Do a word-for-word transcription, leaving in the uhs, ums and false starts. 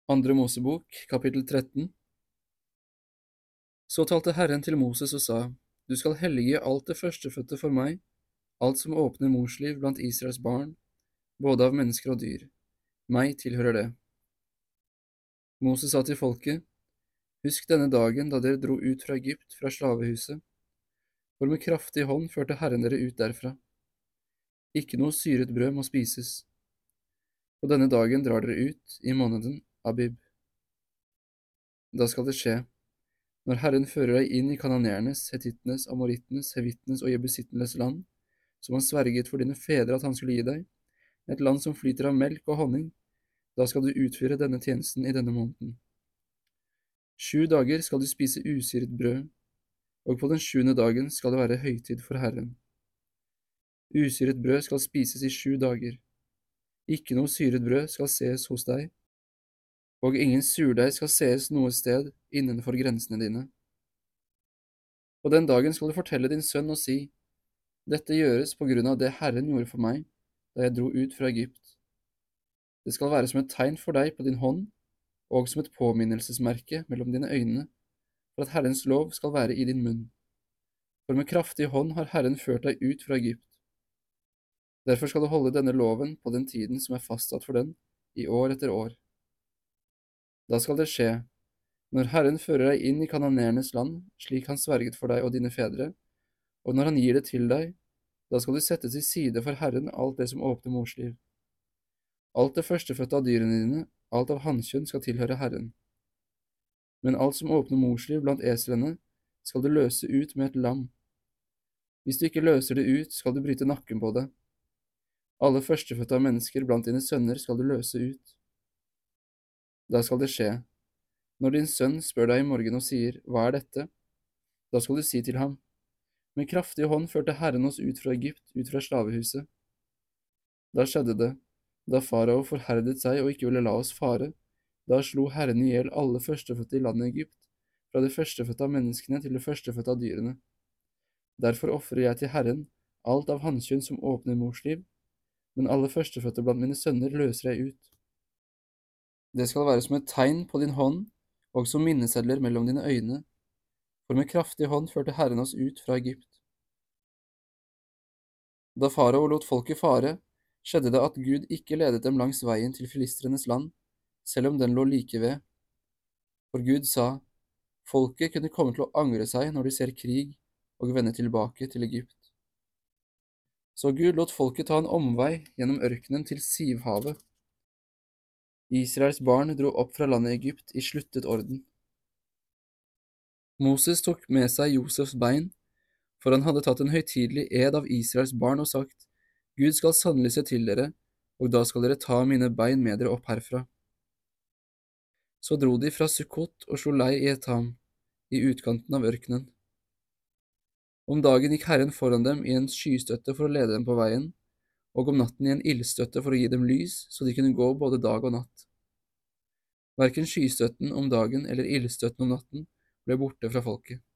Andre Mosebok, kapittel tretten. Så talte Herren til Moses og sa, Du skal hellige alt det førstefødte for meg, alt som åpner morsliv blant Israels barn, både av mennesker og dyr. Meg tilhører det. Moses sa til folket, Husk denne dagen da dere dro ut fra Egypt, fra slavehuset, for med kraftig hånd førte Herren dere ut derfra. Ikke noe syret brød må spises. På denne dagen drar dere ut, i måneden Abib. Da skal det skje, når Herren fører deg inn i kananernes, hetittenes, amorittenes, hevittenes og jebusittenes land, som han sverget for dine fedre at han skulle gi deg, et land som flyter av melk og honning, da skal du utføre denne tjenesten i denne måneden. Sju dager skal du spise usyret brød, og på den sjuende dagen skal det være høytid for Herren. Usyret brød skal spises i sju dager. Ikke noe syret brød skal ses hos deg, og ingen surdeig skal sees noe sted innenfor grensene dine. På den dagen skal du fortelle din sønn og si, Dette gjøres på grunn av det Herren gjorde for meg, da jeg dro ut fra Egypt. Det skal være som et tegn for deg på din hånd, og som et påminnelsesmerke mellom dine øyne, for at Herrens lov skal være i din munn. For med kraftig hånd har Herren ført deg ut fra Egypt. Derfor skal du holde denne loven på den tiden som er fastsatt for den, i år etter år. Da skal det skje, når Herren fører deg inn i kananernes land, slik han sverget for deg og dine fedre, og når han gir det til deg, da skal du sette til side for Herren alt det som åpner morsliv. Alt det førstefødte av dyrene dine, alt av hannkjønn skal tilhøre Herren. Men alt som åpner morsliv blant eslene, skal du løse ut med et lam. Hvis du ikke løser det ut, skal du bryte nakken på det. Alle førstefødte av mennesker blant dine sønner skal du løse ut. Da skal det skje, når din sønn spør deg i morgen og sier, Hva er dette? Da skal du si til ham, Med kraftig hånd førte Herren oss ut fra Egypt, ut fra slavehuset. Da skjedde det, da farao forherdet seg og ikke ville la oss fare, da slo Herren i hjel alle førstefødte i landet Egypt, fra det førstefødte av menneskene til det førstefødte av dyrene. Derfor ofrer jeg til Herren alt av hannkjønn som åpner morsliv, men alle førstefødte blant mine sønner løser jeg ut. Det skal være som et tegn på din hånd, og som minnesedler mellom dine øyne, for med kraftig hånd førte Herren oss ut fra Egypt. Da farao lot folket fare, skjedde det at Gud ikke ledet dem langs veien til filistrenes land, selv om den lå like ved. For Gud sa, folket kunne komme til å angre seg når de ser krig, og vende tilbake til Egypt. Så Gud lot folket ta en omvei gjennom ørkenen til Sivhavet. Israels barn dro opp fra landet Egypt i sluttet orden. Moses tok med seg Josefs bein, for han hadde tatt en høytidelig ed av Israels barn og sagt, Gud skal sannelig se til dere, og da skal dere ta mine bein med dere opp herfra. Så dro de fra Sukkot og slo leir i Etam, i utkanten av ørkenen. Om dagen gikk Herren foran dem i en skystøtte for å lede dem på veien, og om natten i en ildstøtte for å gi dem lys, så de kunne gå både dag og natt. Hverken skystøtten om dagen eller ildstøtten om natten ble borte fra folket.